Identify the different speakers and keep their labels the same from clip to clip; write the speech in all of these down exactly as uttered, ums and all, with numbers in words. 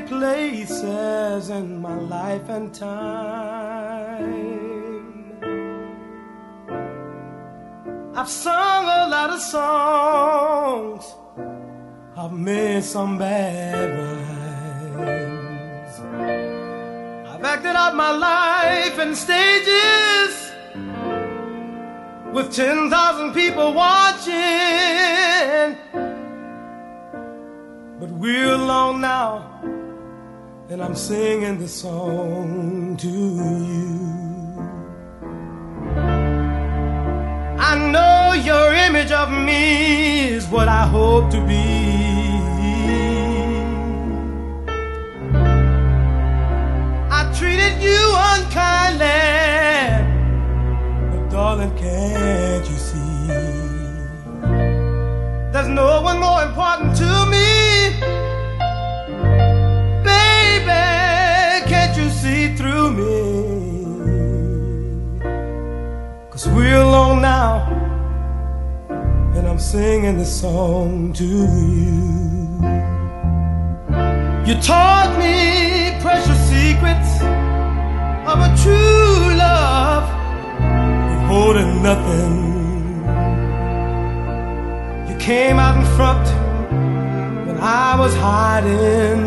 Speaker 1: places in my life and time. I've sung a lot of songs, I've made some bad rhymes, I've acted out my life in stages with ten thousand people watching. But we're alone now, and I'm singing this song to you. I know your image of me is what I hope to be. I treated you unkindly, but darling, can't you see? There's no one more important to me. Baby, can't you see through me? 'Cause we're alone now, and I'm singing this song to you. You taught me precious secrets of a true love, holding nothing. You came out in front when I was hiding.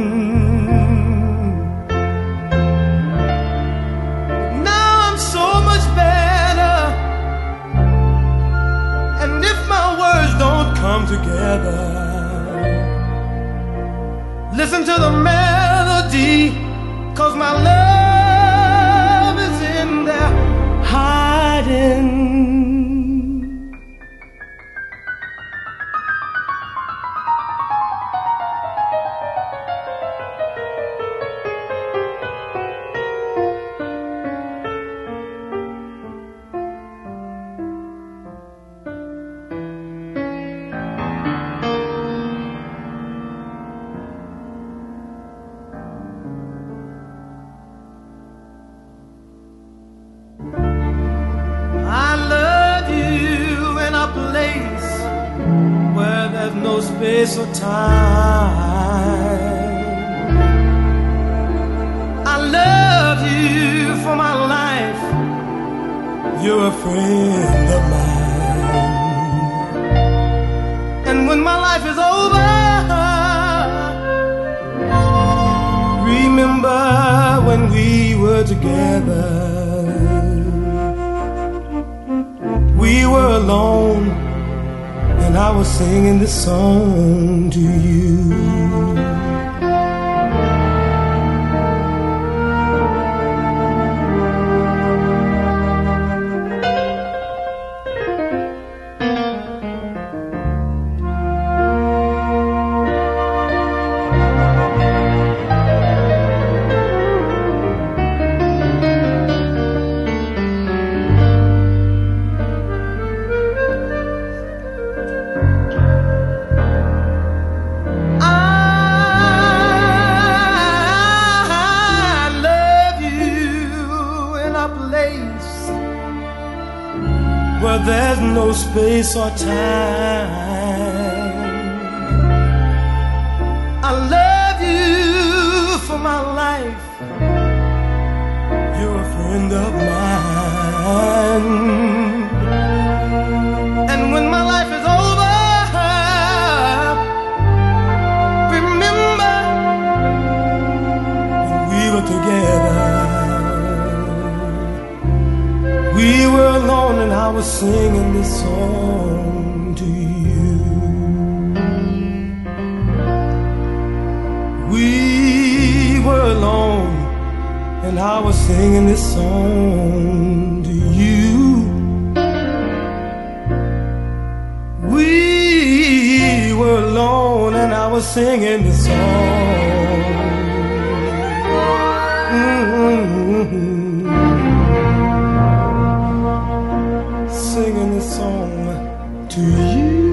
Speaker 1: Now I'm so much better, and if my words don't come together, listen to the melody, 'cause my love is in there hiding. No space or time. I love you for my life. You're a friend of mine. And when my life is over, remember when we were together. We were alone, and I was singing this song to you. Where there's no space or time. I love you for my life. You're a friend of mine. And when my life is over, remember when we were together. We were alone, and I was singing this song to you. We were alone, and I was singing this song to you. We were alone, and I was singing this song. Mm-hmm. Singing this song to you.